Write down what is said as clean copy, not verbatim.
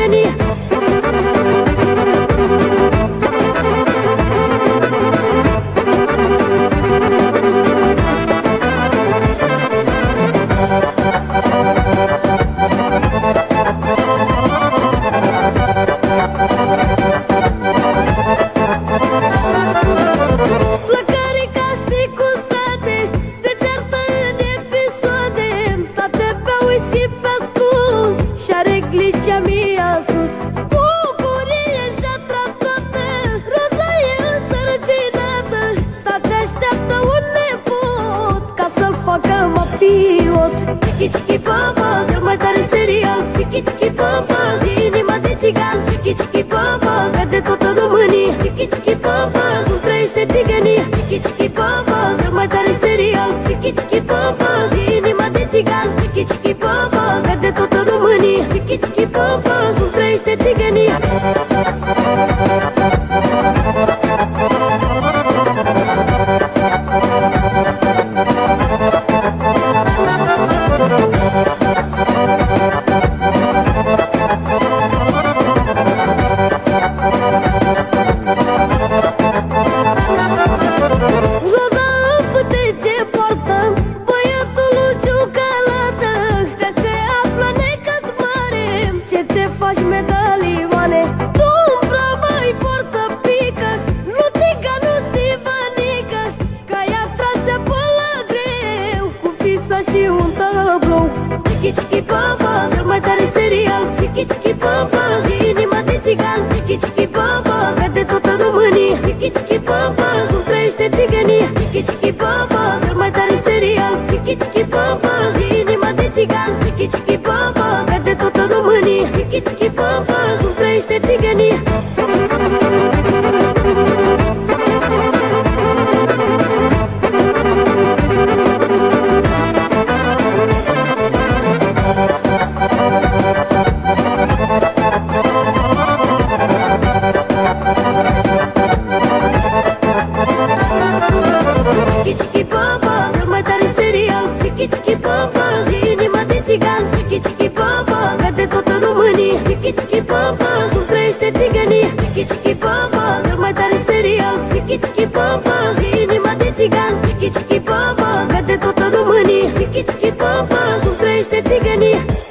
țigănie. Glicea mea sus, bucurie și-a tratată, Roza e însărcinată, state așteaptă un nepot ca să-l facă mafiot. Chichi Chichi Baba, cel mai tare serial. Chichi Chichi Baba, inima de țigan. Chichi Chichi Baba, vede toată România. Chichi Chichi Baba, cum trăiește țigănia. Chichi Chichi Baba, cel mai tare serial. Chichi Chichi Baba, inima de țigan. Chichi Chichi Baba, vede toată România. Chichi Chichi Baba, cum trăiește țigănia. Faci medalioane, tu îmbrămă îi portă pică, nu țiga, nu stivănică, că i-a trase până greu, cu fisa și un tablou. Chichi Chichi Baba, cel mai tare serial. Chichi Chichi Baba, inima de țigan. Chichi Chichi Baba, vede toată România. Chichi Chichi Baba, cum trăiește țigănia. Chichi Chichi Baba, cel mai tare serial. Chichi Chichi Baba, inima de țigan. Chichi Chichi Baba, vede toată România. Chichi Chichi Baba, cum trăiește țigănia. Chichi Chichi Baba, cel mai tare serial. Chichi Chichi Baba, inima de țigan. Chichi Chichi Baba, vede toată România. Chichi Chichi Baba, cum trăiește țigănia. Chichi Chichi Baba, cel mai tare serial. Chichi Chichi Baba, inima de țigan. Chichi Chichi Baba, vede toată România. Chichi Chichi Baba, cum trăiește țigănia.